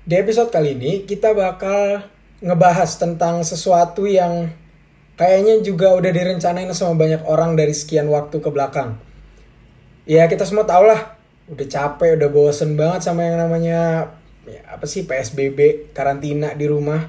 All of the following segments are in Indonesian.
Di episode kali ini kita bakal ngebahas tentang sesuatu yang kayaknya juga udah direncanain sama banyak orang dari sekian waktu ke belakang. Ya kita semua tau lah, udah capek, udah bosen banget sama yang namanya PSBB, karantina di rumah.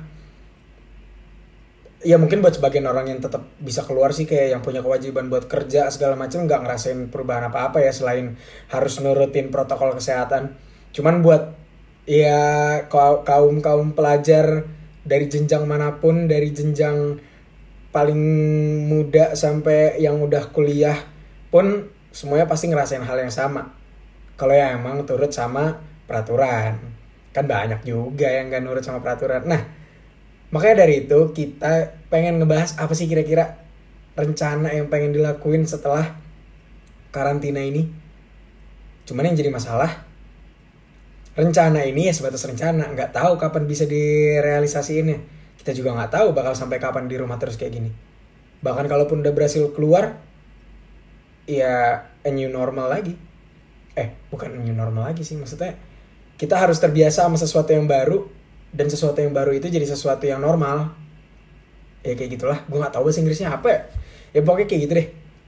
Ya mungkin buat sebagian orang yang tetap bisa keluar sih, kayak yang punya kewajiban buat kerja segala macam, nggak ngerasain perubahan apa-apa ya selain harus nurutin protokol kesehatan. Cuman buat ya kaum pelajar dari jenjang manapun, dari jenjang paling muda sampai yang udah kuliah pun semuanya pasti ngerasain hal yang sama. Kalau ya emang turut sama peraturan, kan banyak juga yang gak nurut sama peraturan. Nah, makanya dari itu kita pengen ngebahas apa sih kira-kira rencana yang pengen dilakuin setelah karantina ini. Cuman yang jadi masalah, rencana ini ya sebatas rencana, nggak tahu kapan bisa direalisasiinnya. Kita juga nggak tahu bakal sampai kapan di rumah terus kayak gini. Bahkan kalaupun udah berhasil keluar, ya a new normal lagi. Bukan a new normal lagi sih, maksudnya kita harus terbiasa sama sesuatu yang baru, dan sesuatu yang baru itu jadi sesuatu yang normal. Ya kayak gitulah, gue nggak tahu bahasa Inggrisnya apa ya. Ya pokoknya kayak gitu deh.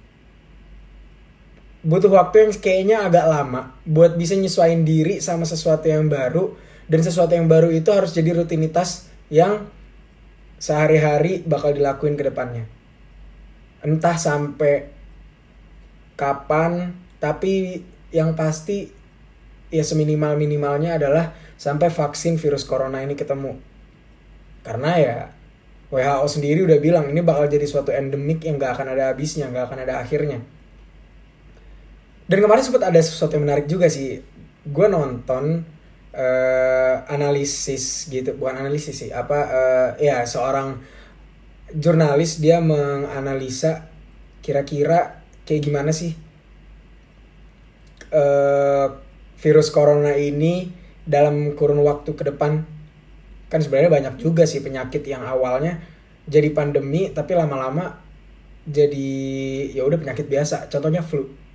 Butuh waktu yang kayaknya agak lama buat bisa nyesuaiin diri sama sesuatu yang baru, dan sesuatu yang baru itu harus jadi rutinitas yang sehari-hari bakal dilakuin ke depannya. Entah sampai kapan, tapi yang pasti ya seminimal-minimalnya adalah sampai vaksin virus corona ini ketemu. Karena ya WHO sendiri udah bilang ini bakal jadi suatu endemik yang gak akan ada habisnya, gak akan ada akhirnya. Dan kemarin sempat ada sesuatu yang menarik juga sih. Gue nonton analisis gitu, bukan analisis sih, seorang jurnalis, dia menganalisa kira-kira kayak gimana sih virus corona ini dalam kurun waktu ke depan. Kan sebenarnya banyak juga sih penyakit yang awalnya jadi pandemi tapi lama-lama jadi ya udah penyakit biasa. Contohnya flu.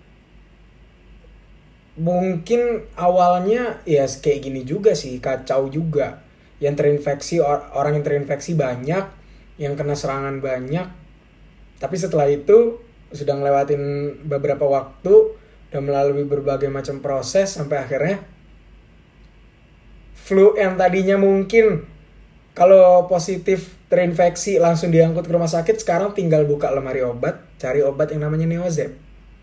Mungkin awalnya ya kayak gini juga sih, kacau juga. Yang terinfeksi, orang yang terinfeksi banyak, yang kena serangan banyak. Tapi setelah itu sudah ngelewatin beberapa waktu dan melalui berbagai macam proses sampai akhirnya flu yang tadinya mungkin kalau positif terinfeksi langsung diangkut ke rumah sakit, sekarang tinggal buka lemari obat, cari obat yang namanya Neozep.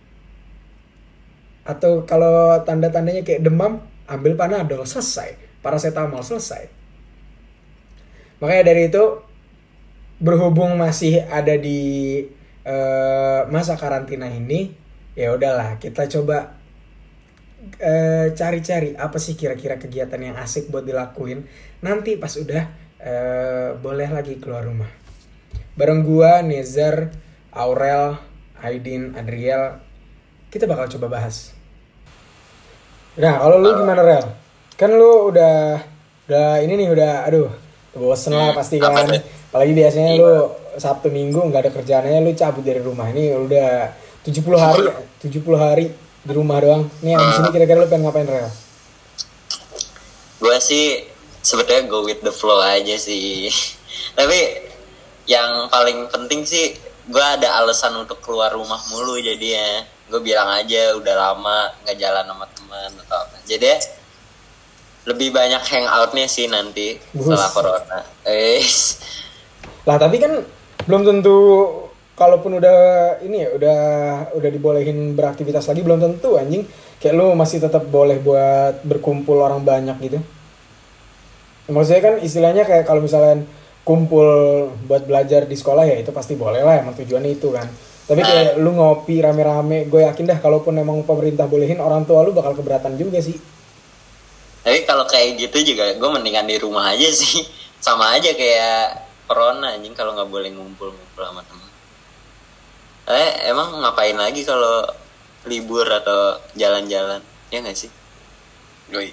Atau kalau tanda-tandanya kayak demam, ambil Panadol, selesai. Paracetamol, selesai. Makanya dari itu, berhubung masih ada di masa karantina ini, ya udahlah kita coba cari-cari apa sih kira-kira kegiatan yang asik buat dilakuin nanti pas udah boleh lagi keluar rumah. Bareng gua, Nezar, Aurel, Aidin, Adriel, kita bakal coba bahas. Nah, kalau lu gimana, Rel? Kan lu udah ini nih, udah bosen lah pasti kan. Apalagi biasanya lu Sabtu Minggu nggak ada kerjaannya, lu cabut dari rumah. Ini udah 70 hari di rumah doang. Nih abis ini kira-kira lu pengen ngapain, Rel? Gue sih sebetulnya go with the flow aja sih. Tapi yang paling penting sih gue ada alasan untuk keluar rumah mulu, jadi ya gue bilang aja udah lama nggak jalan sama teman atau apa. Jadi lebih banyak hangoutnya sih nanti setelah corona. Lah tapi kan belum tentu, kalaupun udah ini ya udah dibolehin beraktivitas lagi, belum tentu anjing. Kayak lu masih tetap boleh buat berkumpul orang banyak gitu. Maksudnya kan istilahnya kayak kalau misalnya kumpul buat belajar di sekolah ya itu pasti boleh lah, emang tujuannya itu kan. Tapi kayak lu ngopi rame-rame, gue yakin dah kalaupun emang pemerintah bolehin, orang tua lu bakal keberatan juga sih. Tapi kalau kayak gitu juga gue mendingan di rumah aja sih. Sama aja kayak corona anjing, kalau nggak boleh ngumpul-ngumpul sama teman. Emang ngapain lagi kalau libur atau jalan-jalan, ya nggak sih? Yoi.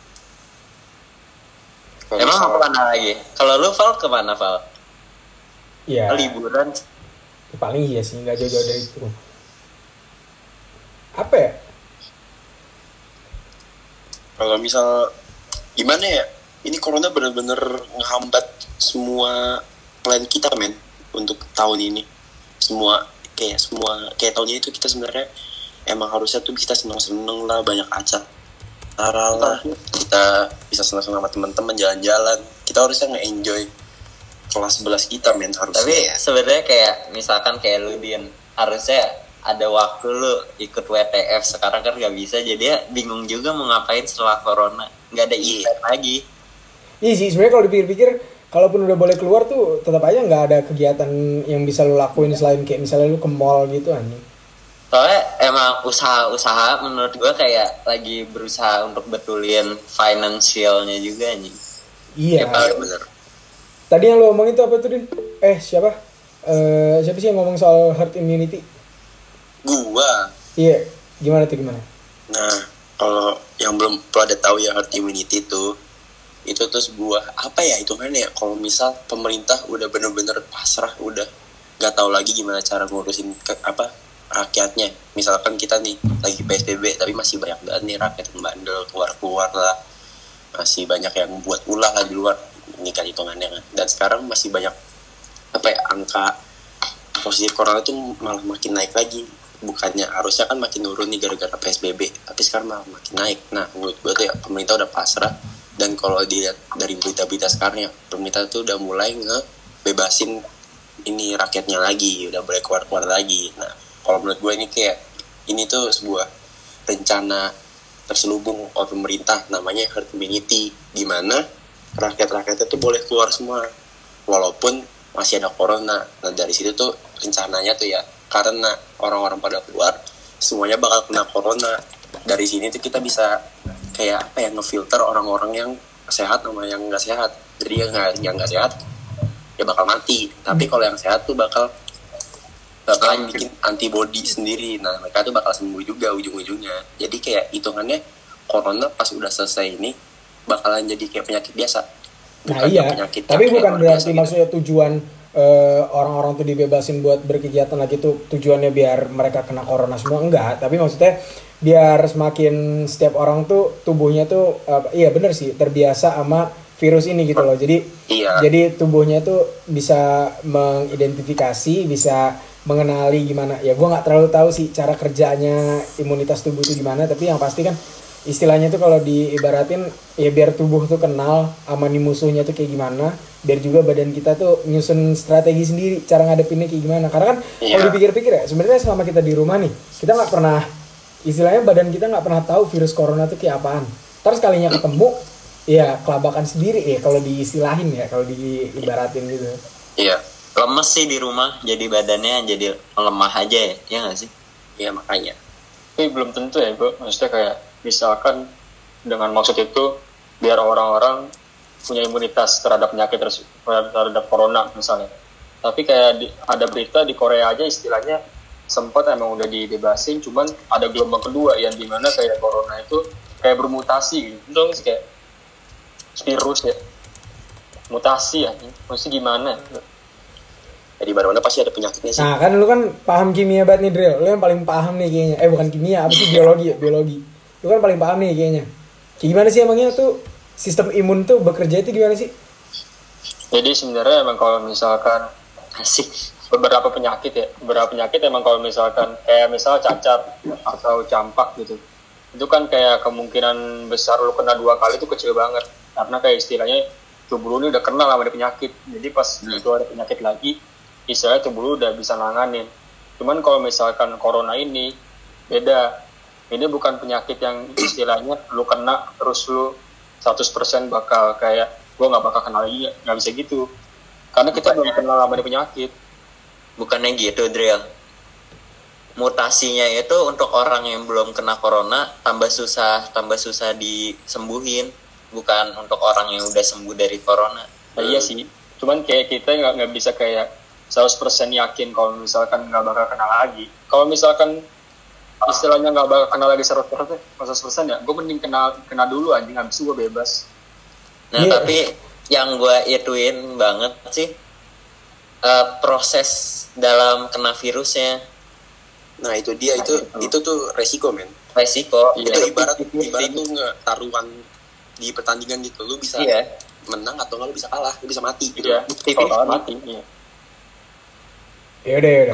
Emang mau kemana lagi? Kalau lu Val kemana Val? Iya. Liburan. Paling iya sih, nggak jauh-jauh dari itu. Apa ya? Kalau misal gimana ya? ini corona benar-benar ngehambat semua plan kita men untuk tahun ini. Semua kayak tahun ini tuh kita sebenarnya emang harusnya tuh kita seneng-seneng lah, banyak acara lah, kita bisa seneng-seneng sama teman-teman jalan-jalan. Kita harusnya nge-enjoy kelas 11 kita men harusnya. Tapi sebenarnya kayak misalkan kayak lu Dian, harusnya ada waktu lu ikut WTF, sekarang kan nggak bisa, jadi ya bingung juga mau ngapain setelah corona, nggak ada event lagi. Iya sih, sebenarnya kalau dipikir-pikir, kalaupun udah boleh keluar tuh tetap aja nggak ada kegiatan yang bisa lu lakuin selain kayak misalnya lu ke mall gitu anjing. Soalnya emang usaha-usaha menurut gue kayak lagi berusaha untuk betulin finansialnya juga nih. Iya. Ya, bener. Tadi yang lu omongin itu apa tuh, Din? Siapa? Siapa sih yang ngomong soal herd immunity? Gua. Iya, gimana tuh gimana? Nah, kalau yang belum pada tahu ya herd immunity itu tuh sebuah apa ya itu kan ya, kalau misal pemerintah udah bener-bener pasrah, udah nggak tahu lagi gimana cara ngurusin rakyatnya. Misalkan kita nih lagi PSBB tapi masih banyak banget nih rakyat yang bandel, keluar lah, masih banyak yang buat ulah lah di luar, ini kan hitungannya kan. Dan sekarang masih banyak angka positif corona itu malah makin naik lagi. Bukannya harusnya kan makin turun nih gara-gara PSBB, tapi sekarang malah makin naik. Nah, menurut gue tuh ya pemerintah udah pasrah. Dan kalau dilihat dari berita-berita sekarang ya, pemerintah tuh udah mulai ngebebasin ini rakyatnya lagi, udah boleh keluar-keluar lagi. Nah, kalau menurut gue ini tuh sebuah rencana terselubung oleh pemerintah, namanya herd immunity, di mana rakyat-rakyatnya tuh boleh keluar semua walaupun masih ada corona. Nah, dari situ tuh rencananya tuh ya, karena orang-orang pada keluar semuanya bakal kena corona. Dari sini tuh kita bisa kayak ngefilter orang-orang yang sehat sama yang nggak sehat. Jadi yang nggak sehat ya bakal mati, tapi kalau yang sehat tuh bakal bikin antibody sendiri. Nah, mereka tuh bakal sembuh juga ujung-ujungnya. Jadi kayak hitungannya corona pas udah selesai ini bakalan jadi kayak penyakit biasa. Nah iya, tapi bukan berarti maksudnya tujuan orang-orang tuh dibebasin buat berkegiatan lagi tuh tujuannya biar mereka kena corona semua, enggak. Tapi maksudnya biar semakin setiap orang tuh tubuhnya tuh iya bener sih terbiasa sama virus ini gitu loh. Jadi tubuhnya tuh bisa mengidentifikasi, bisa mengenali gimana. Ya gue nggak terlalu tahu sih cara kerjanya imunitas tubuh itu gimana, tapi yang pasti kan istilahnya tuh kalau diibaratin ya biar tubuh tuh kenal sama nih musuhnya tuh kayak gimana, biar juga badan kita tuh nyusun strategi sendiri cara ngadepinnya kayak gimana. Karena kan kalau dipikir-pikir ya sebenarnya selama kita di rumah nih kita nggak pernah, istilahnya badan kita nggak pernah tahu virus corona tuh kayak apaan. Terus kalinya ketemu ya kelabakan sendiri ya kalau diistilahin ya, kalau diibaratin gitu. Iya, lemes sih di rumah, jadi badannya jadi lemah aja ya nggak sih? Iya makanya. Tapi belum tentu ya bro, maksudnya kayak misalkan dengan maksud itu biar orang-orang punya imunitas terhadap penyakit terhadap corona misalnya. Tapi kayak ada berita di Korea aja istilahnya sempat emang udah dibebasin, cuman ada gelombang kedua yang dimana kayak corona itu kayak bermutasi gitu. Itu kayak virus ya, mutasi ya, maksudnya gimana? Jadi mana-mana pasti ada penyakitnya sih. Nah kan lu kan paham kimia banget nih Drill, lu yang paling paham nih kayaknya. Bukan kimia, apa sih biologi. Lu kan paling paham nih kayaknya. Kayak gimana sih emangnya tuh sistem imun tuh bekerja itu gimana sih? Jadi sebenarnya emang kalau misalkan beberapa penyakit emang kalau misalkan kayak misal cacar atau campak gitu, itu kan kayak kemungkinan besar lu kena 2 kali itu kecil banget, karena kayak istilahnya tubuh lu ini udah kenal sama penyakit. Jadi pas itu ada penyakit lagi, istilahnya tubuh lu udah bisa nanganin. Cuman kalau misalkan corona ini beda. Ini bukan penyakit yang istilahnya lu kena terus lu 100% bakal kayak gue nggak bakal kenal lagi, nggak bisa gitu. Karena kita belum kenal sama penyakit. Bukannya gitu, Drill. Mutasinya itu untuk orang yang belum kena corona tambah susah disembuhin, bukan untuk orang yang udah sembuh dari corona. Nah, iya sih. Cuman kayak kita nggak bisa kayak 100% yakin kalau misalkan nggak bakal kena lagi. Kalau misalkan istilahnya nggak bakal kena lagi 100% ya, gue mending kena dulu anjing, habis itu gue bebas. Nah tapi yang gue ituin banget sih proses dalam kena virusnya. Nah itu dia, itu tuh resiko men. Resiko itu ibarat tuh taruhan di pertandingan gitu. Lu bisa menang atau nggak lu bisa kalah, lu bisa mati gitu. Iya, kalau mati. Iya. Ya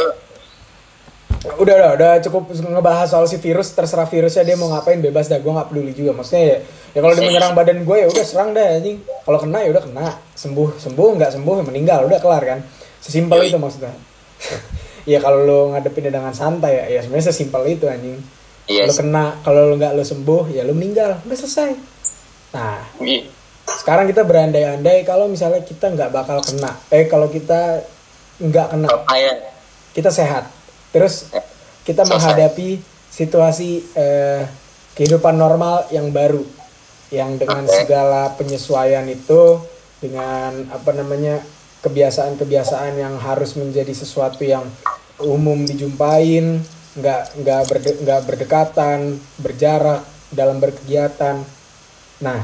udah cukup ngebahas soal si virus. Terserah virusnya dia mau ngapain, bebas dah, gue nggak peduli juga. Maksudnya ya kalau dia menyerang badan gue ya udah serang dah anjing. Kalau kena ya udah kena, sembuh nggak sembuh ya meninggal, udah kelar kan. Sesimpel itu maksudnya. Ya kalau lo ngadepinnya dengan santai ya sebenarnya sesimpel itu anjing. Lo kena, kalau lo nggak lo sembuh ya lo meninggal, udah selesai. Nah sekarang kita berandai-andai kalau misalnya kita nggak bakal kena, kalau kita nggak kena, kita sehat, terus kita menghadapi situasi kehidupan normal yang baru, yang dengan segala penyesuaian itu, dengan kebiasaan-kebiasaan yang harus menjadi sesuatu yang umum dijumpain, nggak berdekatan, berjarak dalam berkegiatan. Nah,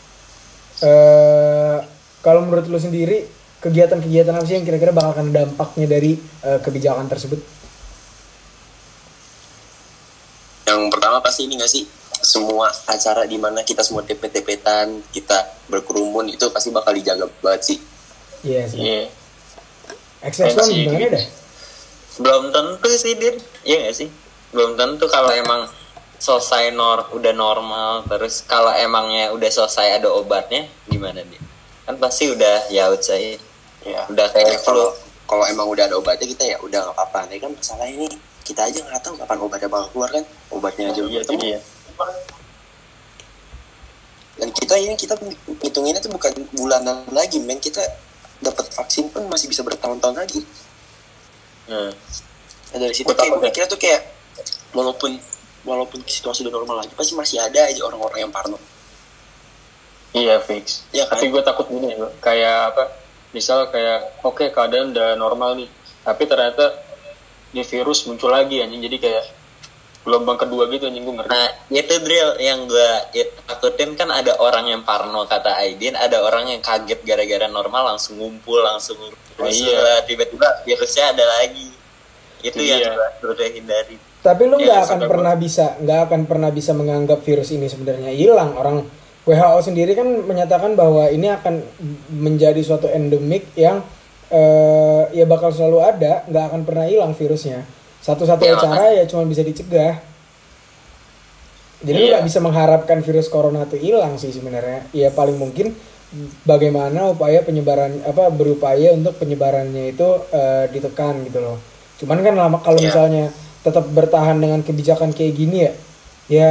kalau menurut lu sendiri, kegiatan-kegiatan apa sih yang kira-kira bakal kena dampaknya dari kebijakan tersebut? Yang pertama pasti ini nggak sih, semua acara di mana kita semua tepet-tepetan, kita berkerumun itu pasti bakal dijaga banget sih. Iya sih. XX1 gimana dah? Belum tentu sih, Din. Iya nggak sih? Belum tentu kalau emang selesai udah normal, terus kalau emangnya udah selesai ada obatnya gimana, Din? Kan pasti udah saya. Ya. Udah kayak kalau emang udah ada obatnya kita ya udah nggak apa-apa. Tapi kan masalah ini kita aja nggak tahu kapan obatnya bakal keluar kan? Obatnya aja belum ketemu. Dan kita hitunginnya tuh bukan bulanan lagi, men. Kita dapat vaksin pun masih bisa bertahun-tahun lagi. Nah, dari situ kayak gue mikirnya tuh kayak walaupun situasi udah normal lagi, pasti masih ada aja orang-orang yang parno. Iya fix. Ya, kan? Tapi gue takut gini, kayak misal kayak oke, keadaan udah normal nih, tapi ternyata di virus muncul lagi anjing, jadi kayak gelombang kedua gitu anjing, gue ngerti. Nah itu drill yang gue takutin, kan ada orang yang parno kata Aidin, ada orang yang kaget gara-gara normal langsung ngumpul, tiba-tiba virusnya ada lagi. Itu yang gue udah hindari. Tapi lu nggak akan pernah bisa menganggap virus ini sebenarnya hilang. Orang WHO sendiri kan menyatakan bahwa ini akan menjadi suatu endemik yang ya bakal selalu ada, nggak akan pernah hilang virusnya. Satu-satunya cara ya cuma bisa dicegah. Jadi lu nggak bisa mengharapkan virus corona itu hilang sih sebenarnya. Ya paling mungkin bagaimana berupaya untuk penyebarannya itu ditekan gitu loh. Cuman kan kalau misalnya tetap bertahan dengan kebijakan kayak gini ya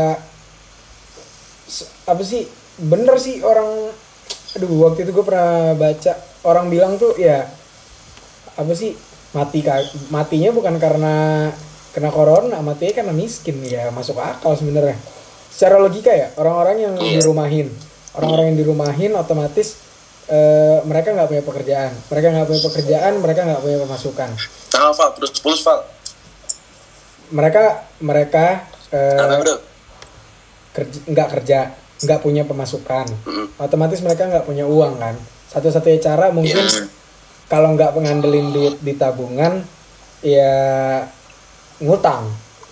bener sih orang. Waktu itu gue pernah baca orang bilang tuh matinya bukan karena kena corona, matinya karena miskin. Ya masuk akal sebenarnya secara logika ya. Orang-orang yang dirumahin otomatis mereka nggak punya pekerjaan, mereka nggak punya pemasukan. Terus Val. Mereka nggak kerja, nggak punya pemasukan, otomatis mereka nggak punya uang kan. Satu-satunya cara mungkin kalau nggak ngandelin duit di tabungan ya ngutang.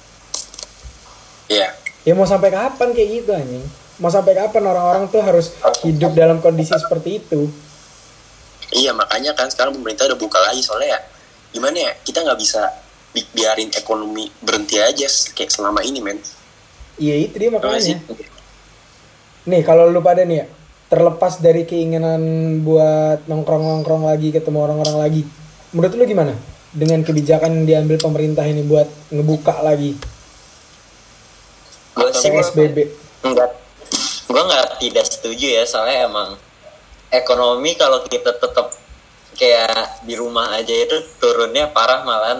Ya mau sampai kapan kayak gitu anjing? Mau sampai kapan orang-orang tuh harus hidup dalam kondisi seperti itu? Iya, makanya kan sekarang pemerintah udah buka lagi, soalnya gimana ya, kita nggak bisa biarin ekonomi berhenti aja kayak selama ini, men. Iya, itu dia makanya. Nih kalau lu pada nih terlepas dari keinginan buat nongkrong lagi, ketemu orang-orang lagi, menurut lu gimana dengan kebijakan yang diambil pemerintah ini buat ngebuka lagi PSBB? Gue tidak setuju ya, soalnya emang ekonomi kalau kita tetap kayak di rumah aja itu turunnya parah,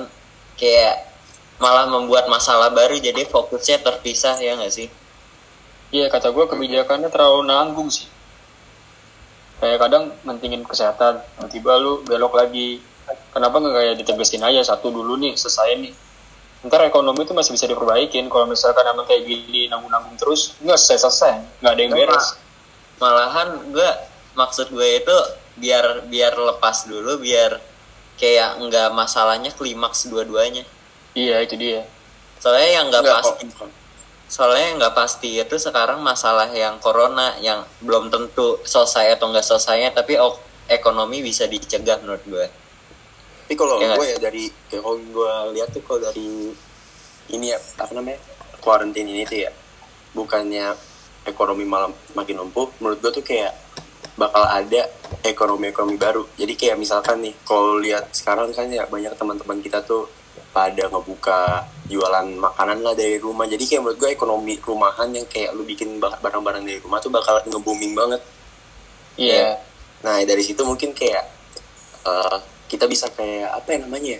malah membuat masalah baru, jadi fokusnya terpisah, ya nggak sih? Iya, kata gue kebijakannya terlalu nanggung sih. Kayak kadang mentingin kesehatan, tiba-tiba lu belok lagi. Kenapa nggak kayak ditegesin aja satu dulu nih, selesai nih. Ntar ekonomi itu masih bisa diperbaikin. Kalau misalkan emang kayak gini nanggung-nanggung terus, nggak selesai, nggak ada yang beres. Malahan maksud gue itu biar lepas dulu, biar kayak nggak masalahnya klimaks dua-duanya. Iya, itu dia. Soalnya yang nggak pasti. soalnya nggak pasti itu sekarang masalah yang corona yang belum tentu selesai atau nggak selesainya, tapi ekonomi bisa dicegah menurut gue. Tapi kalau Ya, gue ya kalau gue lihat tuh kalau dari ini ya apa namanya quarantine ini tuh ya, bukannya ekonomi malah makin lumpuh, menurut gue tuh kayak bakal ada ekonomi baru. Jadi kayak misalkan nih kalau lihat sekarang kan ya banyak teman-teman kita tuh pada ngebuka jualan makanan lah dari rumah. Jadi kayak menurut gue ekonomi rumahan yang kayak lu bikin barang-barang dari rumah tuh bakal nge-booming banget. Iya. Nah dari situ mungkin kayak kita bisa kayak apa ya namanya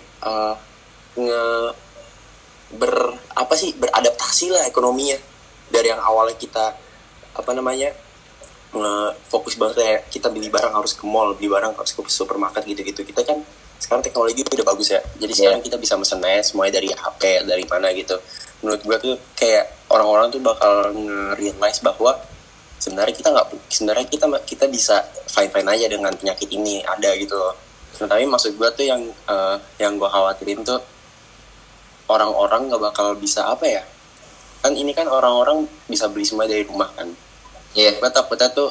beradaptasi lah ekonominya dari yang awalnya kita apa namanya fokus banget kayak kita beli barang harus ke mall, beli barang harus ke supermarket gitu-gitu. Kita kan sekarang teknologi udah bagus ya, jadi sekarang kita bisa mesen semuanya dari HP, dari mana gitu. Menurut gue tuh kayak orang-orang tuh bakal nge-realize bahwa sebenarnya kita bisa fine aja dengan penyakit ini ada gitu loh. Tapi maksud gue tuh yang gue khawatirin tuh orang-orang nggak bakal bisa apa ya, kan ini kan orang-orang bisa beli semua dari rumah kan. Gue takutnya tuh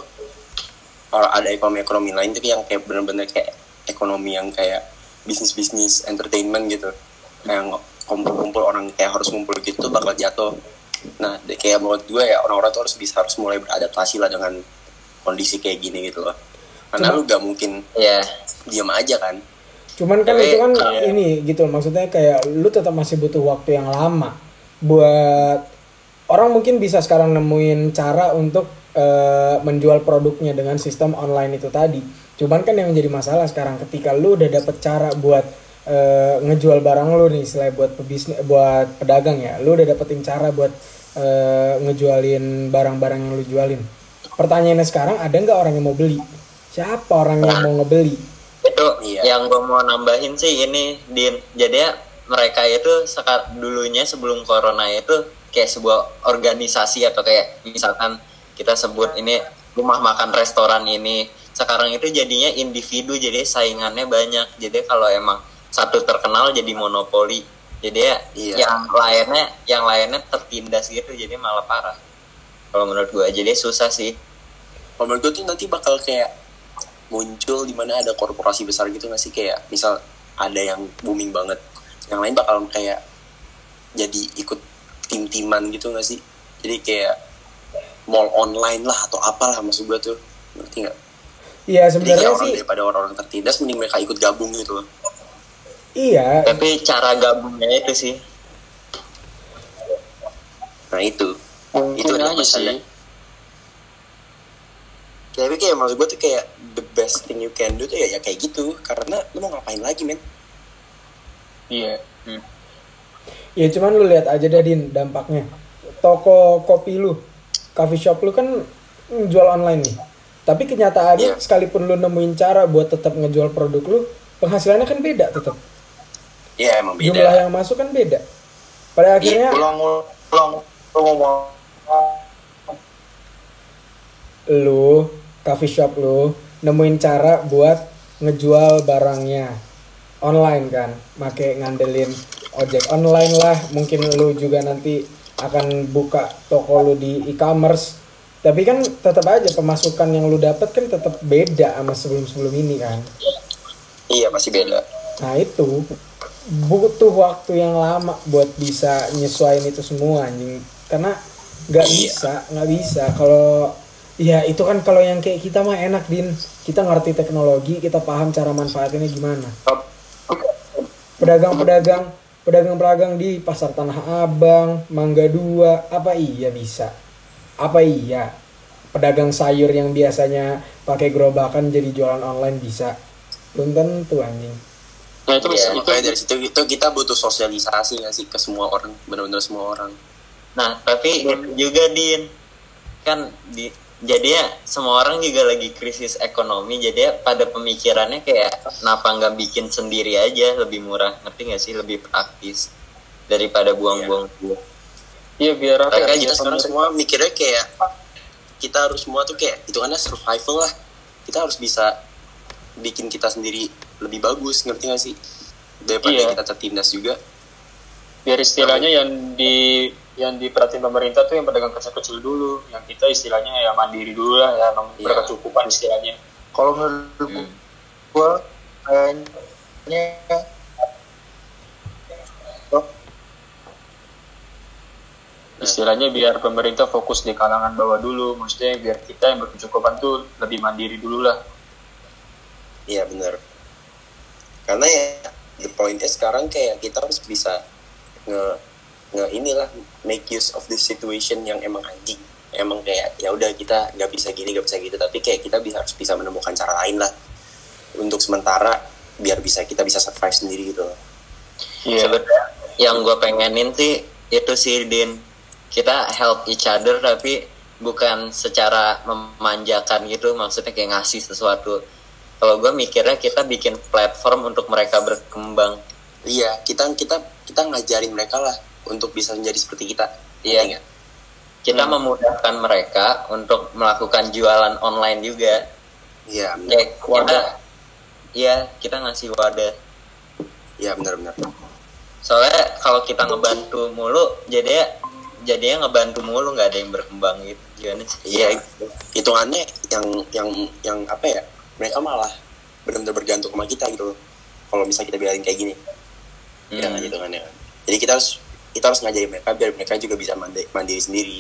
ada ekonomi lain tuh yang kayak bener-bener kayak ekonomi yang kayak bisnis entertainment gitu, kayak kumpul-kumpul orang kayak harus ngumpul gitu bakal jatuh. Nah kayak menurut gue ya orang-orang tuh harus mulai beradaptasi lah dengan kondisi kayak gini gitu loh, karena lu gak mungkin diam aja kan. Cuman kan itu kan ini gitu, maksudnya kayak lu tetap masih butuh waktu yang lama buat orang mungkin bisa sekarang nemuin cara untuk menjual produknya dengan sistem online itu tadi. Cuman kan yang menjadi masalah sekarang ketika lu udah dapet cara buat ngejual barang lu nih, selain buat pebisnis, buat pedagang ya, lu udah dapetin cara buat ngejualin barang-barang yang lu jualin. Pertanyaannya sekarang, ada nggak orang yang mau beli? Siapa orang yang mau ngebeli? Itu yang gue mau nambahin sih ini, Din. Jadi ya mereka itu dulunya sebelum corona itu kayak sebuah organisasi atau kayak misalkan kita sebut ini rumah makan restoran ini. Sekarang itu jadinya individu, jadi saingannya banyak. Jadi kalau emang satu terkenal jadi monopoli. Jadi ya yang lainnya tertindas gitu, jadi malah parah. Kalau menurut gue, jadi susah sih. Kalau menurut gue tuh nanti bakal kayak muncul di mana ada korporasi besar gitu nggak sih, kayak misal ada yang booming banget, yang lain bakal kayak jadi ikut tim-timan gitu nggak sih? Jadi kayak mall online lah atau apalah, maksud gue tuh, ngerti nggak? Iya sebenarnya sih. Daripada orang-orang tertindas, mending mereka ikut gabung gitu loh. Iya. Tapi cara gabungnya itu sih. Nah itu Mungkin aja sih. Tapi kayak maksud gue tuh kayak the best thing you can do tuh ya kayak gitu, karena lu mau ngapain lagi men? Iya. Ya cuman lu lihat aja deh Din dampaknya. Toko kopi lu, coffee shop lu kan jual online nih. Tapi kenyataannya sekalipun lu nemuin cara buat tetap ngejual produk lu, penghasilannya kan beda tetap. Iya emang beda. Jumlah yang masuk kan beda. Pada akhirnya lu coffee shop lu nemuin cara buat ngejual barangnya online kan, make ngandelin ojek online lah. Mungkin lu juga nanti akan buka toko lu di e-commerce, tapi kan tetap aja pemasukan yang lu dapat kan tetap beda sama sebelum ini kan. Iya pasti beda. Nah itu butuh waktu yang lama buat bisa nyesuaiin itu semua anjing, karena nggak bisa kalau ya itu kan kalau yang kayak kita mah enak Din, kita ngerti teknologi, kita paham cara manfaatinnya gimana. Pedagang di pasar Tanah Abang, Mangga 2, apa iya bisa? Apa iya pedagang sayur yang biasanya pakai gerobakan jadi jualan online bisa? Belum tentu anjing. Nah itu makanya dari situ kita butuh sosialisasi nggak sih ke semua orang, benar-benar semua orang. Nah tapi juga Din kan jadi ya semua orang juga lagi krisis ekonomi, jadi ya pada pemikirannya kayak kenapa nggak bikin sendiri aja, lebih murah, ngerti nggak sih, lebih praktis daripada buang-buang duit. Iya biar mereka kita sekarang semua mikirnya kayak kita harus semua tuh kayak itu karena survival lah, kita harus bisa bikin kita sendiri lebih bagus, ngerti nggak sih, daripada kita tertindas juga. Biar istilahnya yang yang diperhatiin pemerintah tuh yang pedagang kecil-kecil dulu, yang kita istilahnya ya mandiri dulu lah, ya berkecukupan istilahnya. Kalau menurut gua kayaknya istilahnya biar pemerintah fokus di kalangan bawah dulu, maksudnya biar kita yang berkecukupan tuh lebih mandiri dulu lah. Iya benar. Karena ya the point is sekarang kayak kita harus bisa inilah make use of this situation yang emang anjing. Emang kayak ya udah kita nggak bisa gini nggak bisa gitu, tapi kayak kita harus bisa menemukan cara lain lah untuk sementara biar kita bisa survive sendiri gitu loh. Yeah. Sebenarnya yang gue pengenin sih itu sih Din, kita help each other tapi bukan secara memanjakan gitu, maksudnya kayak ngasih sesuatu. Kalau gue mikirnya kita bikin platform untuk mereka berkembang. Iya, kita ngajarin mereka lah untuk bisa menjadi seperti kita. Iya. Kita memudahkan mereka untuk melakukan jualan online juga. Iya, benar. Kita ngasih wadah. Iya, benar. Soalnya kalau kita ngebantu mulu, jadinya ngebantu mulu nggak ada yang berkembang gitu. Gimana sih? Iya, hitungannya yang apa ya? Mereka malah benar-benar bergantung sama kita gitu. Kalau misalnya kita biarin kayak gini, ya kan hitungannya kan. Jadi kita harus ngajarin mereka biar mereka juga bisa mandiri sendiri.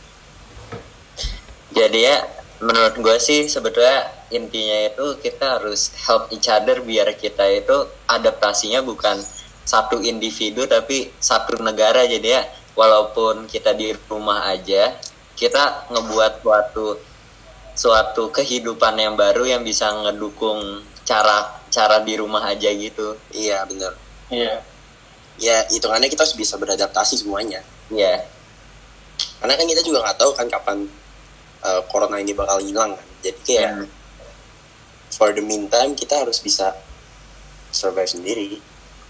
Jadi ya menurut gue sih sebetulnya intinya itu kita harus help each other biar kita itu adaptasinya bukan satu individu tapi satu negara. Jadi ya walaupun kita di rumah aja, kita ngebuat suatu kehidupan yang baru yang bisa ngedukung cara di rumah aja gitu. Iya benar. Iya. Ya hitungannya kita harus bisa beradaptasi semuanya. Iya. Karena kan kita juga nggak tahu kan kapan corona ini bakal hilang kan. Jadi kayak for the meantime kita harus bisa survive sendiri.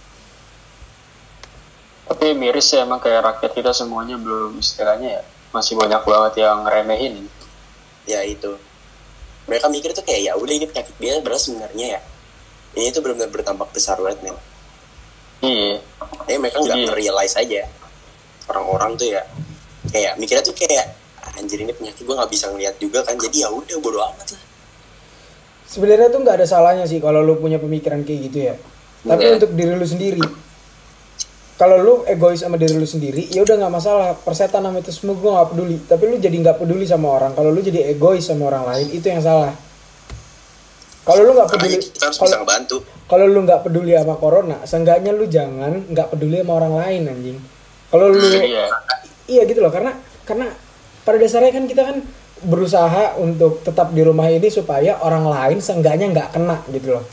Tapi miris ya emang kayak rakyat kita semuanya belum istilahnya ya masih banyak banget yang ngeremehin. Ya itu, mereka mikir tuh kayak ya udah ini penyakit biasa, padahal sebenarnya ya ini tuh benar-benar bertambah besar banget men. Iya. Mereka nggak realize aja, orang-orang tuh ya kayak mikirnya tuh kayak anjir ini penyakit gue nggak bisa ngeliat juga kan, jadi ya udah bodo amat lah. Sebenarnya tuh nggak ada salahnya sih kalau lu punya pemikiran kayak gitu ya. Tapi untuk diri lu sendiri, kalau lu egois sama diri lu sendiri, ya udah nggak masalah. Persetan sama itu semua gue nggak peduli. Tapi lu jadi nggak peduli sama orang. Kalau lu jadi egois sama orang lain, itu yang salah. Kalau lu nggak peduli, kalau lu nggak peduli sama corona, seenggaknya lu jangan nggak peduli sama orang lain anjing. Kalau lu, iya gitu loh. Karena pada dasarnya kan kita kan berusaha untuk tetap di rumah ini supaya orang lain seenggaknya nggak kena gitu loh.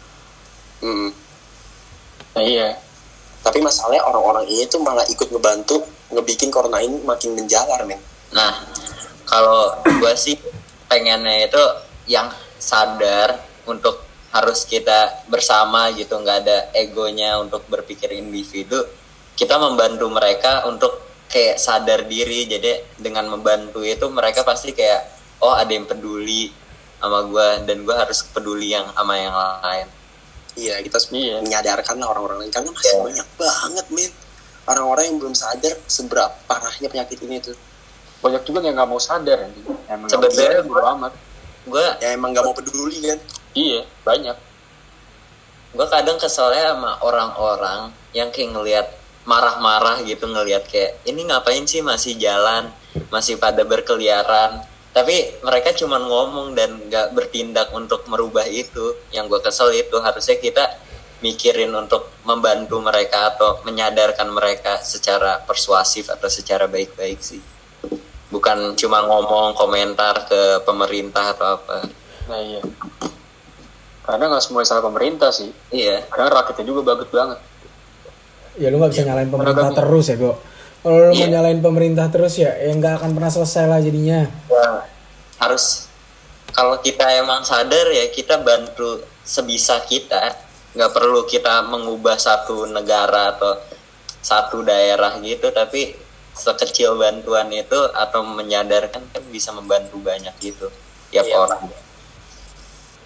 Iya. Tapi masalahnya orang-orang ini tuh malah ikut ngebantu ngebikin corona ini makin menjalar men. Nah, kalau gue sih pengennya itu yang sadar untuk harus kita bersama gitu, nggak ada egonya untuk berpikir individu. Kita membantu mereka untuk kayak sadar diri. Jadi dengan membantu itu mereka pasti kayak oh ada yang peduli sama gue dan gue harus peduli sama yang lain. Iya, kita menyadarkan lah orang-orang lain karena masih banyak banget men orang-orang yang belum sadar seberapa parahnya penyakit ini tuh. Banyak juga yang nggak mau sadar emang sebenarnya bodo amat. Gue ya emang nggak mau peduli kan. Iya, banyak. Gue kadang keselnya sama orang-orang yang kayak ngelihat marah-marah gitu, ngelihat kayak ini ngapain sih masih jalan, masih pada berkeliaran. Tapi mereka cuma ngomong dan gak bertindak untuk merubah itu. Yang gue kesel itu harusnya kita mikirin untuk membantu mereka atau menyadarkan mereka secara persuasif atau secara baik-baik sih. Bukan cuma ngomong komentar ke pemerintah atau apa. Nah iya. Karena gak semua salah pemerintah sih. Iya. Karena rakyatnya juga bagus banget. Ya lu gak bisa nyalain pemerintah terus ya Go. Kalau lu mau nyalain pemerintah terus ya nggak akan pernah selesai lah jadinya. Ya, harus kalau kita emang sadar ya kita bantu sebisa kita, nggak perlu kita mengubah satu negara atau satu daerah gitu, tapi sekecil bantuan itu atau menyadarkan kan bisa membantu banyak gitu tiap orang.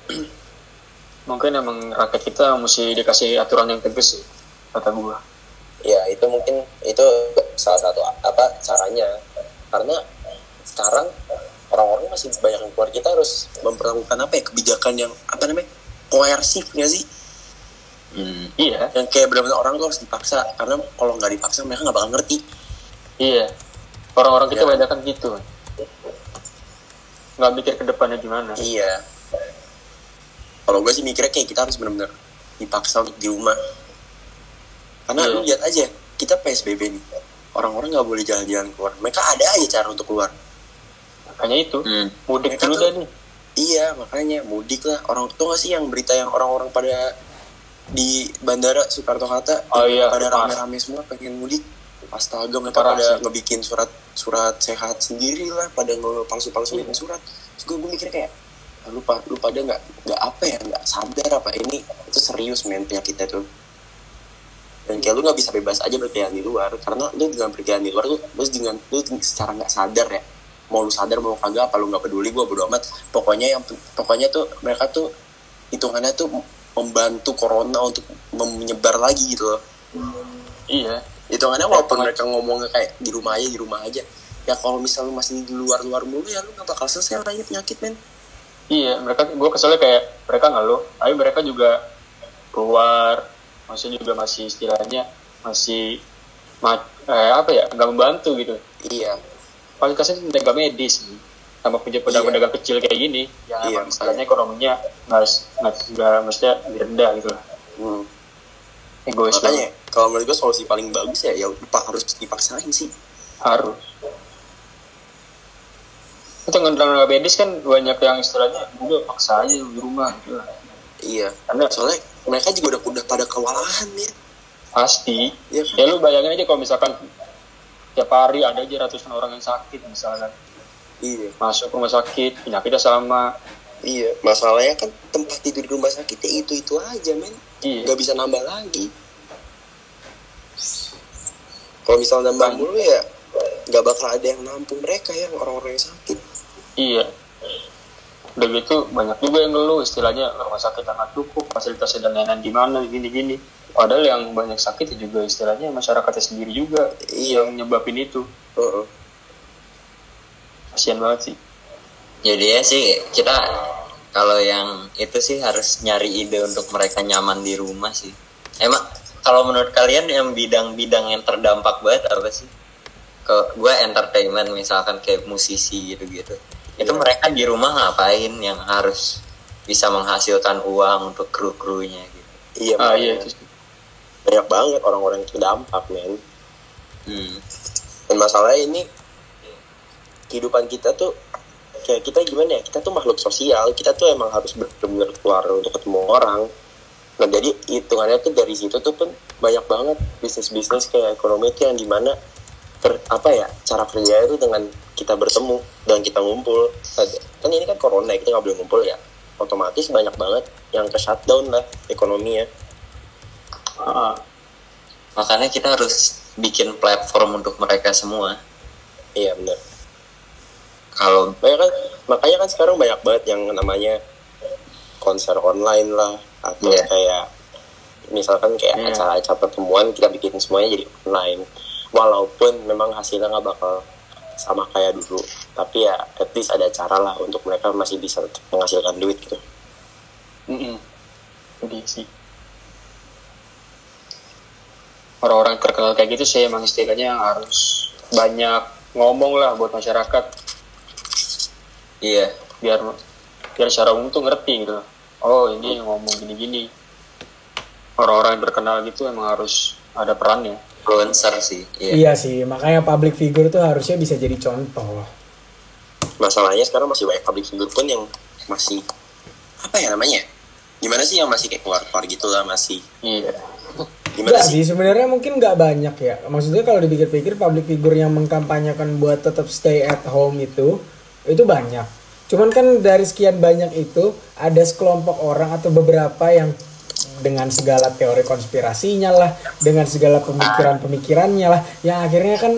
Mungkin emang rakyat kita mesti dikasih aturan yang tegas sih kata gua. Ya itu mungkin itu salah satu apa caranya, karena sekarang orang-orang masih banyak yang keluar, kita harus memperlakukan apa ya, kebijakan yang apa namanya, koersif nggak sih? Iya. Yang kayak benar-benar orang tuh harus dipaksa, karena kalau nggak dipaksa mereka nggak bakal ngerti. Iya. Orang-orang kita Ya. banyak kan gitu. Nggak mikir ke depannya gimana. Iya. Kalau gue sih mikirnya kayak kita harus benar-benar dipaksa untuk di rumah. Karena Iya. lu lihat aja, kita PSBB nih, orang-orang nggak boleh jalan-jalan keluar. Mereka ada aja cara untuk keluar. Makanya itu, mudik Mereka dulu tuh- dah nih. Iya, makanya mudik lah. Orang tuh nggak sih yang berita yang orang-orang pada di bandara Soekarno-Hatta Oh yang iya, pada parah. rame-rame semua pengen mudik. Astaga, mereka Parah pada sih. ngebikin surat sehat sendiri lah, pada ngepalsu-palsuin surat. Terus gue mikir kayak, lu pada nggak apa ya, nggak sadar apa ini itu serius men penyakitnya tuh. Dan kayak lu nggak bisa bebas aja berkeliaran di luar, karena lu dengan berkeliaran di luar tuh lu secara nggak sadar ya, mau lu sadar mau kagak, apa lu nggak peduli, gue bodo amat. Pokoknya tuh mereka tuh hitungannya tuh membantu corona untuk menyebar lagi gitu loh. Iya. Hitungannya walaupun mereka ngomongnya kayak di rumah aja, ya kalau misalnya lu masih di luar mulu ya lu nggak bakal selesai lah ini penyakit men. Iya, gue keselnya kayak mereka ngeluh, tapi mereka juga keluar, maksudnya juga masih istilahnya masih apa ya, nggak membantu gitu. Iya. Paling kasih tenaga medis nih, sama pedagang-pedagang kecil kayak gini, yang Iya, emang istilahnya ekonominya nggak mestinya lebih rendah gitu lah. Egois Makanya banget. kalau menurut gue solusi paling bagus ya harus dipaksain sih. Harus. Itu tenaga medis kan banyak yang istilahnya udah paksa aja di rumah gitu lah. Iya. Karena Soalnya mereka juga udah pada kewalahan ya. pasti. Iya kan? Ya lu bayangin aja kalau misalkan tiap hari ada aja ratusan orang yang sakit misalkan, Iya. masuk rumah sakit, penyakitnya sama. Iya. Masalahnya kan tempat tidur di rumah sakitnya itu aja men. Iya. Nggak bisa nambah lagi. Kalau misalnya nambah mulu ya nggak bakal ada yang nampung mereka yang orang-orang yang sakit. Iya. Udah gitu banyak juga yang ngeluh istilahnya rumah sakit nggak cukup, fasilitasnya dan lain-lain gimana gini-gini. Padahal yang banyak sakit ya juga istilahnya masyarakatnya sendiri juga yang nyebabin itu. Kasian banget sih. Jadi ya sih kita kalau yang itu sih harus nyari ide untuk mereka nyaman di rumah sih. Emang kalau menurut kalian yang bidang-bidang yang terdampak banget apa sih? Ke gue entertainment misalkan kayak musisi gitu-gitu. Itu mereka di rumah ngapain yang harus bisa menghasilkan uang untuk kru-krunya gitu. Iya. Iya itu sih. Banyak banget orang-orang yang terdampak men. Dan masalahnya ini kehidupan kita tuh kayak kita gimana ya, kita tuh makhluk sosial, kita tuh emang harus benar-benar keluar untuk ketemu orang. Nah jadi hitungannya tuh dari situ tuh pun banyak banget bisnis-bisnis kayak ekonomi itu yang dimana cara kerja itu dengan kita bertemu dan kita ngumpul. Kan ini kan corona, kita nggak boleh ngumpul ya, otomatis banyak banget yang ke shutdown lah ekonominya. Makanya kita harus bikin platform untuk mereka semua. Iya benar. Kalau Makanya kan sekarang banyak banget yang namanya konser online lah, atau kayak misalkan kayak acara-acara pertemuan kita bikin semuanya jadi online. Walaupun memang hasilnya nggak bakal sama kayak dulu, tapi ya at least ada cara lah untuk mereka masih bisa menghasilkan duit gitu. Jadi sih orang-orang terkenal kayak gitu sih emang istilahnya harus banyak ngomong lah buat masyarakat. iya, biar secara umum tuh ngerti gitu. Oh ini ngomong gini-gini. Orang-orang yang terkenal gitu emang harus ada perannya. influencer sih. Iya sih, makanya public figure tuh harusnya bisa jadi contoh. Masalahnya sekarang masih banyak public figure pun yang masih apa ya namanya? Gimana sih yang masih kayak keluar-keluar gitu lah masih. Iya. Gimana Enggak sih? sih, sebenarnya mungkin nggak banyak ya. Maksudnya kalau dipikir-pikir public figure yang mengkampanyekan buat tetap stay at home itu banyak. Cuman kan dari sekian banyak itu ada sekelompok orang atau beberapa yang dengan segala teori konspirasinya lah, dengan segala pemikirannya lah, yang akhirnya kan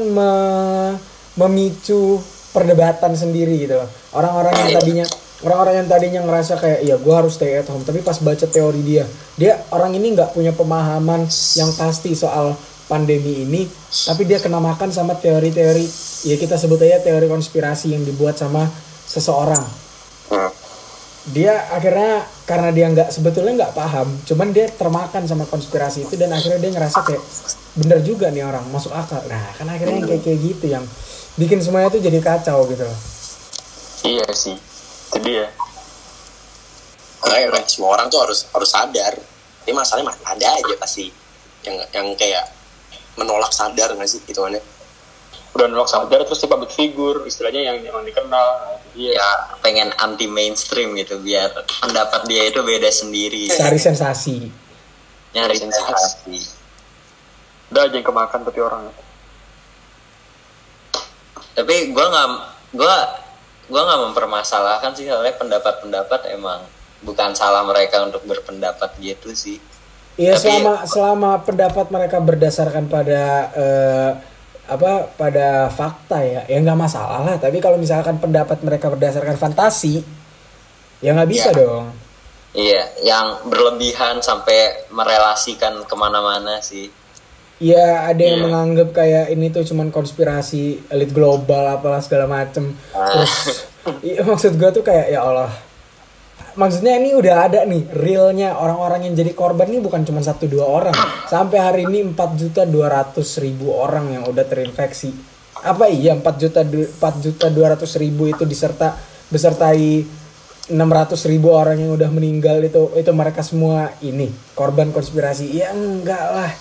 memicu perdebatan sendiri gitu loh. Orang-orang yang tadinya ngerasa kayak ya gue harus stay at home, tapi pas baca teori dia orang ini nggak punya pemahaman yang pasti soal pandemi ini, tapi dia kena makan sama teori-teori, ya kita sebut aja teori konspirasi yang dibuat sama seseorang. Dia akhirnya karena dia sebetulnya nggak paham, cuman dia termakan sama konspirasi itu dan akhirnya dia ngerasa kayak bener juga nih orang, masuk akal. Nah kan akhirnya yang kayak gitu yang bikin semuanya tuh jadi kacau gitu loh. Iya sih, itu dia. Makanya semua orang tuh harus sadar. Tapi masalahnya ada aja pasti yang kayak menolak sadar nggak sih itu aneh. Udah nolak sadar terus dia public figure, istilahnya yang emang dikenal. Iya. Ya pengen anti mainstream gitu biar pendapat dia itu beda sendiri. Cari sensasi. Nyari sensasi. Udah aja yang kemakan tapi orang. Tapi gue nggak mempermasalahkan sih, soalnya pendapat emang bukan salah mereka untuk berpendapat gitu sih. Iya, tapi, selama pendapat mereka berdasarkan pada pada fakta ya nggak masalah lah. Tapi kalau misalkan pendapat mereka berdasarkan fantasi, ya nggak bisa dong. Iya, yang berlebihan sampai merelasikan kemana-mana sih. Iya, ada yang menganggap kayak ini tuh cuman konspirasi elit global apalah segala macem. Terus, maksud gue tuh kayak ya Allah. Maksudnya ini udah ada nih realnya orang-orang yang jadi korban ini bukan cuma 1-2 orang. Sampai hari ini 4.200.000 orang yang udah terinfeksi. Apa iya 4.200.000 itu besertai 600.000 orang yang udah meninggal itu mereka semua ini korban konspirasi? Ya enggak lah.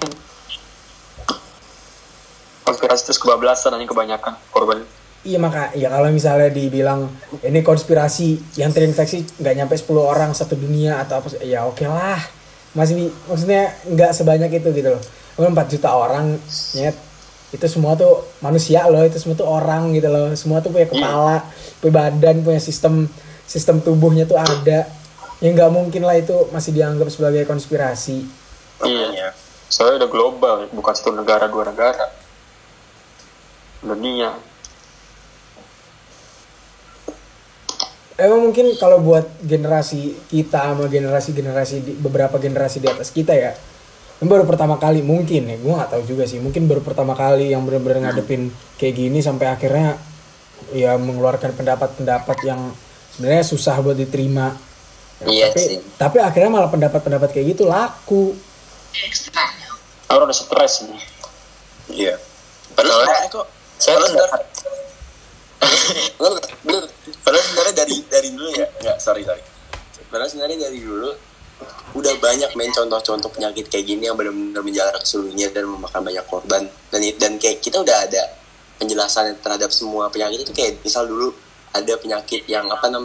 Konspirasi terus kebablasan aja kebanyakan korban. Iya kalau misalnya dibilang ini konspirasi yang terinfeksi nggak nyampe 10 orang satu dunia atau apa, ya oke lah. Maksudnya nggak sebanyak itu gitu loh. 4 juta orang nyet, itu semua tuh manusia loh, itu semua tuh orang gitu loh. Semua tuh punya kepala, punya badan, punya sistem tubuhnya tuh ada. Ya nggak mungkin lah itu masih dianggap sebagai konspirasi. Iya. Soalnya udah global, bukan satu negara, 2 negara. Dunia. Emang mungkin kalau buat generasi kita sama beberapa generasi di atas kita ya, ini baru pertama kali mungkin ya, gue nggak tahu juga sih, mungkin baru pertama kali yang benar-benar ngadepin kayak gini sampai akhirnya ya mengeluarkan pendapat-pendapat yang sebenarnya susah buat diterima. Ya, tapi akhirnya malah pendapat-pendapat kayak gitu laku. Orang udah stres nih. Iya. Padahal kok Padahal sebenarnya dari dulu ya, sorry. Padahal sebenarnya dari dulu udah banyak contoh-contoh penyakit kayak gini yang benar-benar menjalar ke seluruhnya dan memakan banyak korban. Dan kayak kita udah ada penjelasan terhadap semua penyakit itu, kayak misal dulu ada penyakit yang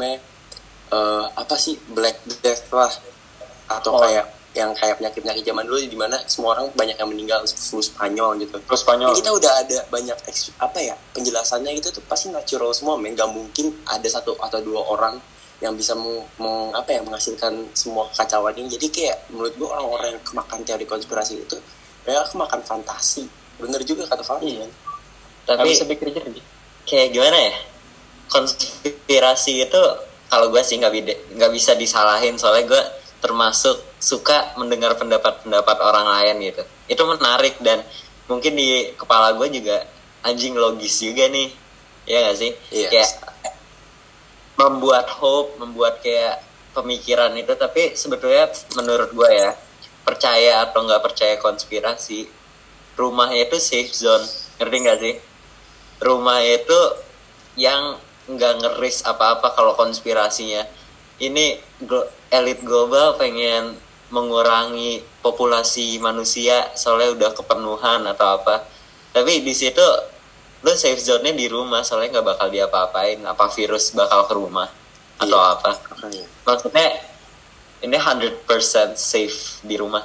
Black Death lah, atau kayak penyakit zaman dulu di mana semua orang banyak yang meninggal, flu Spanyol gitu. Flu Spanyol. Kita udah ada banyak penjelasannya gitu tuh pasti natural semua, nggak mungkin ada 1 atau 2 orang yang bisa menghasilkan semua kekacauan ini. Jadi kayak menurut gua orang-orang yang kemakan teori konspirasi itu mereka kemakan fantasi. Bener juga kata Fahmi. Iya. Tapi bisa pikir jernih. Kayak gimana ya? Konspirasi itu kalau gua sih nggak bisa disalahin, soalnya gua termasuk suka mendengar pendapat orang lain gitu. Itu menarik dan mungkin di kepala gue juga anjing logis juga nih. Ya gak sih? Yes. Kayak membuat hope, membuat kayak pemikiran itu. Tapi sebetulnya menurut gue ya, percaya atau gak percaya konspirasi, rumahnya itu safe zone. Ngerti gak sih? Rumah itu yang gak ngeris apa-apa kalau konspirasinya. Ini elit global pengen mengurangi populasi manusia soalnya udah kepenuhan atau apa. Tapi di situ lo safe zone-nya di rumah, soalnya nggak bakal diapa-apain, apa virus bakal ke rumah atau apa. Maksudnya ini 100% safe di rumah.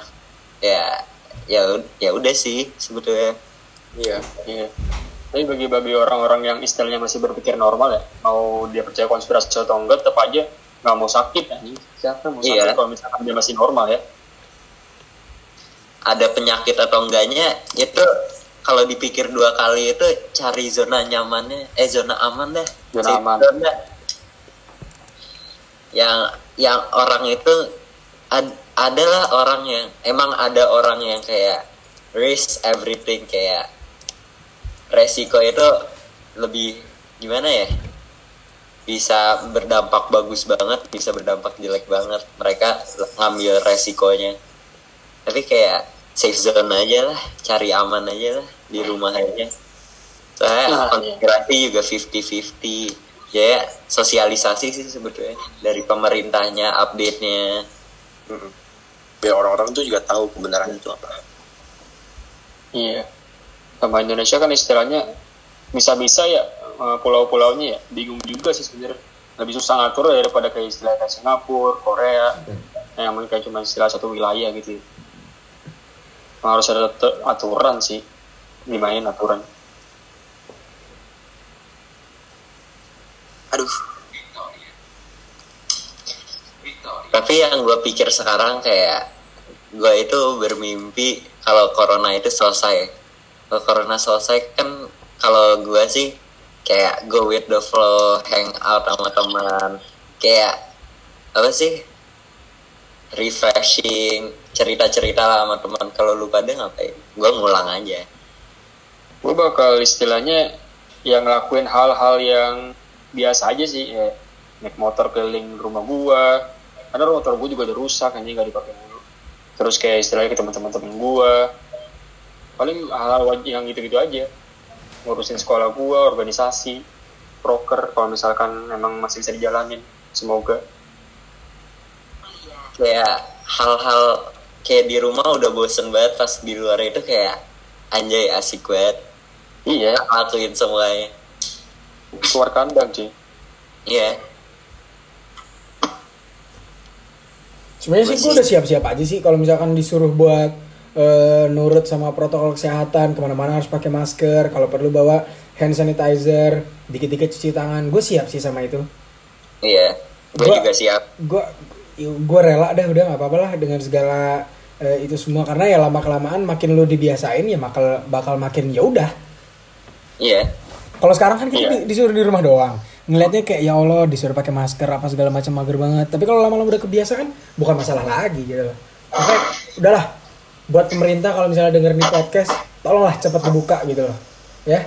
Ya udah sih sebetulnya. Iya. Tapi bagi orang-orang yang istilahnya masih berpikir normal ya, mau dia percaya konspirasi atau enggak, tetap aja nggak mau sakit anjing. Siapa mau sakit kalau misalkan dia masih normal ya? Ada penyakit atau enggaknya itu kalau dipikir 2 kali itu cari zona nyamannya, zona aman deh. Zona aman. Yang orang itu adalah orang yang emang ada orang yang kayak risk everything, kayak resiko itu lebih gimana ya, bisa berdampak bagus banget, bisa berdampak jelek banget. Mereka ngambil resikonya, tapi kayak safe zone aja lah, cari aman aja lah di rumah aja. Soalnya konspirasi juga 50-50. Ya sosialisasi sih sebetulnya dari pemerintahnya, update-nya. Biar orang-orang tuh juga tahu kebenaran itu apa. Iya. Sama Indonesia kan istilahnya bisa-bisa ya, pulau-pulaunya ya bingung juga sih sebenarnya. Lebih susah ngatur daripada kayak istilah kayak Singapura, Korea, yang mungkin cuma istilah satu wilayah gitu. Harus ada aturan sih, dimainin aturan. Aduh. Tapi yang gue pikir sekarang kayak gue itu bermimpi kalau corona itu selesai. Kalau corona selesai kan, kalau gue sih kayak go with the flow, hang out sama teman, kayak apa sih, refreshing, cerita-cerita lah sama teman. Kalau lu pada ngapain? Gue ngulang aja. Gue bakal istilahnya yang ngelakuin hal-hal yang biasa aja sih, ya naik motor keliling rumah gua, karena motor gua juga udah rusak, anjing nggak dipakai mulu. Terus kayak istilahnya ke teman-teman gua, paling hal-hal yang gitu-gitu aja, ngurusin sekolah gua, organisasi, proker kalau misalkan memang masih bisa dijalanin, semoga. Kayak hal-hal kayak di rumah udah bosen banget, pas di luar itu kayak anjay asik banget. Iya, Lakuin semuanya. keluar kandang sih. Iya. Sebenarnya sih gue udah siap-siap aja sih kalau misalkan disuruh buat nurut sama protokol kesehatan, kemana-mana harus pakai masker, kalau perlu bawa hand sanitizer, dikit-dikit cuci tangan, gue siap sih sama itu. Iya, gue juga siap. Gue rela dah, udah nggak apa-apa lah dengan segala itu semua, karena ya lama kelamaan makin lu dibiasain ya bakal makin ya udah. Iya. Kalau sekarang kan kita disuruh di rumah doang, ngelihatnya kayak ya Allah disuruh pakai masker apa segala macam, mager banget. Tapi kalau lama-lama udah kebiasa kan bukan masalah lagi gitu. Makanya udahlah, buat pemerintah kalau misalnya denger nih podcast, tolonglah cepat dibuka gitu loh, ya.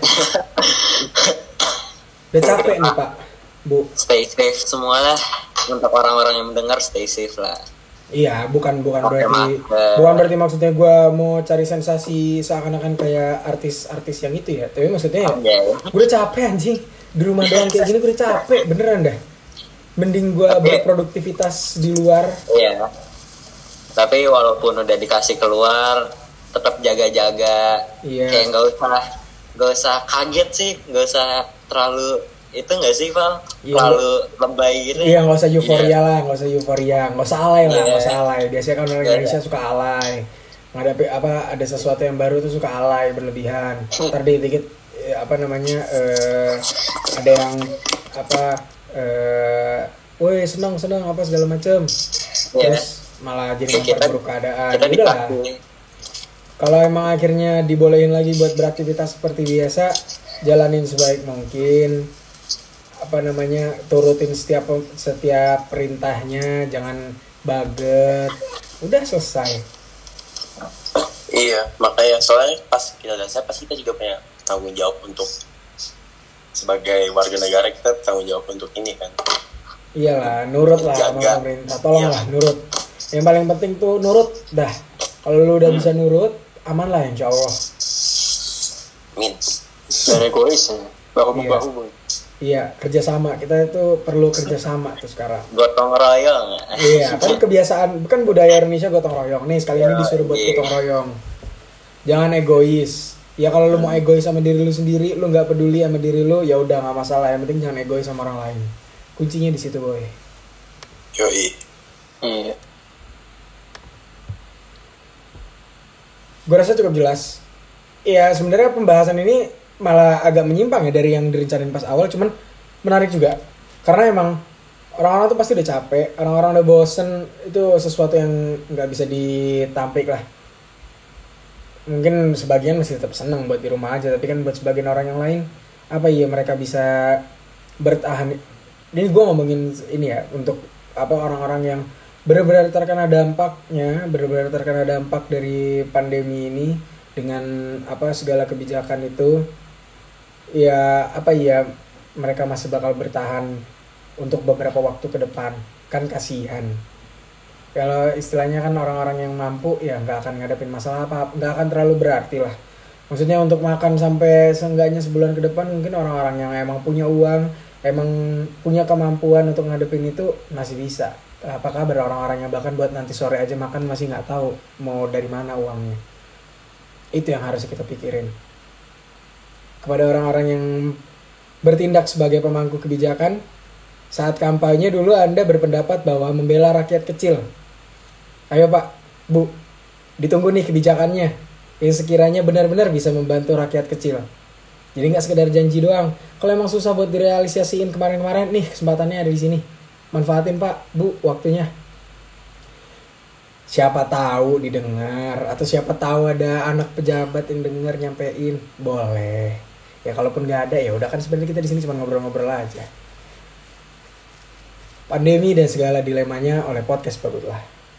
Udah capek nih Pak, Bu. Stay safe semua lah, untuk orang-orang yang mendengar, stay safe lah. Iya, bukan berarti maksudnya gue mau cari sensasi seakan-akan kayak artis-artis yang itu ya. Tapi maksudnya ya, gue udah capek anjing di rumah doang kayak gini, gue udah capek beneran dah. Mending gue berproduktivitas di luar. Iya. Tapi walaupun udah dikasih keluar, tetap jaga-jaga. Iya. Kayak nggak usah kaget sih, nggak usah terlalu itu nggak sih Val? Iya, terlalu lebay gitu. Iya, nggak usah euforia lah, nggak usah alay lah, nggak usah alay. Biasanya kan orang Indonesia suka alay, ngadapi ada sesuatu yang baru tuh suka alay berlebihan. Ntar dikit ada yang woi senang apa segala macem, terus malah jadi memperburuk keadaan. Udah lah. Kalau emang akhirnya dibolehin lagi buat beraktivitas seperti biasa, jalanin sebaik mungkin. Turutin setiap perintahnya, jangan baget, udah selesai. Iya, makanya soalnya pas kita dasar pasti kita juga punya tanggung jawab untuk sebagai warga negara, kita tanggung jawab untuk ini kan. Iyalah, nurut lah sama pemerintah, tolonglah nurut. Yang paling penting tuh nurut dah. Kalau lu udah bisa nurut, aman lah insya Allah. Min. Dan egois ya, bahu-bahu. Iya, kerjasama. Kita itu perlu kerjasama tuh sekarang. Gotong royong. Iya, kan kebiasaan, bukan budaya Indonesia gotong royong. Nih, sekali ini disuruh buat gotong royong. Jangan egois. Ya kalau lu mau egois sama diri lu sendiri, lu nggak peduli sama diri lu, ya udah nggak masalah. Yang penting jangan egois sama orang lain. Kuncinya di situ, boy. Yoi. Iya. Gue rasa cukup jelas. Iya, sebenarnya pembahasan ini malah agak menyimpang ya dari yang direncanain pas awal, cuman menarik juga karena emang orang-orang tuh pasti udah capek, orang-orang udah bosen, itu sesuatu yang nggak bisa ditampik lah. Mungkin sebagian masih tetap senang buat di rumah aja, tapi kan buat sebagian orang yang lain, apa iya mereka bisa bertahan? Ini gue ngomongin ini ya, untuk orang-orang yang benar-benar terkena dampak dari pandemi ini, dengan segala kebijakan itu, ya mereka masih bakal bertahan untuk beberapa waktu ke depan. Kan kasihan. Kalau istilahnya kan orang-orang yang mampu ya nggak akan ngadepin masalah apa, nggak akan terlalu berarti lah. Maksudnya untuk makan sampai seenggaknya sebulan ke depan, mungkin orang-orang yang emang punya uang, emang punya kemampuan untuk ngadepin itu masih bisa. Apa kabar orang-orang yang bahkan buat nanti sore aja makan masih nggak tahu mau dari mana uangnya. Itu yang harus kita pikirin. Kepada orang-orang yang bertindak sebagai pemangku kebijakan, saat kampanye dulu Anda berpendapat bahwa membela rakyat kecil. Ayo Pak, Bu, ditunggu nih kebijakannya yang sekiranya benar-benar bisa membantu rakyat kecil. Jadi nggak sekedar janji doang. Kalau emang susah buat direalisasiin kemarin-kemarin, nih kesempatannya ada di sini. Manfaatin Pak, Bu, waktunya. Siapa tahu didengar, atau siapa tahu ada anak pejabat yang dengar nyampein, boleh. Ya kalaupun nggak ada ya udah, kan sebenarnya kita di sini cuma ngobrol-ngobrol aja. Pandemi dan segala dilemanya oleh podcast Babutlah.